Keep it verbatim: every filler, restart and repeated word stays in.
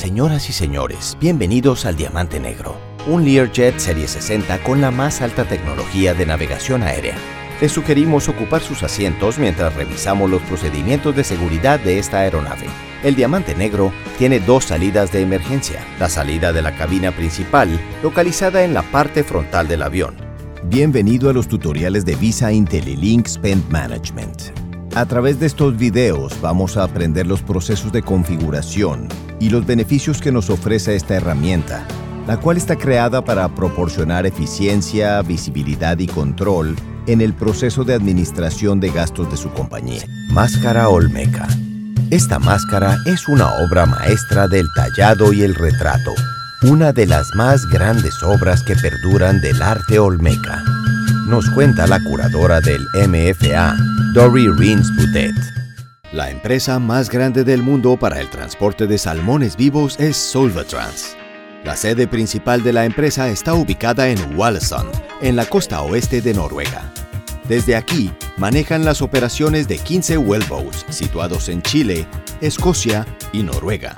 Señoras y señores, bienvenidos al Diamante Negro, un Learjet Serie sesenta con la más alta tecnología de navegación aérea. Les sugerimos ocupar sus asientos mientras revisamos los procedimientos de seguridad de esta aeronave. El Diamante Negro tiene dos salidas de emergencia. La salida de la cabina principal, localizada en la parte frontal del avión. Bienvenido a los tutoriales de Visa IntelliLink Spend Management. A través de estos videos vamos a aprender los procesos de configuración y los beneficios que nos ofrece esta herramienta, la cual está creada para proporcionar eficiencia, visibilidad y control en el proceso de administración de gastos de su compañía. Máscara Olmeca. Esta máscara es una obra maestra del tallado y el retrato, una de las más grandes obras que perduran del arte olmeca. Nos cuenta la curadora del M F A, Dory Rins-Boutet. La empresa más grande del mundo para el transporte de salmones vivos es Solvatrans. La sede principal de la empresa está ubicada en Ålesund, en la costa oeste de Noruega. Desde aquí, manejan las operaciones de quince wellboats situados en Chile, Escocia y Noruega.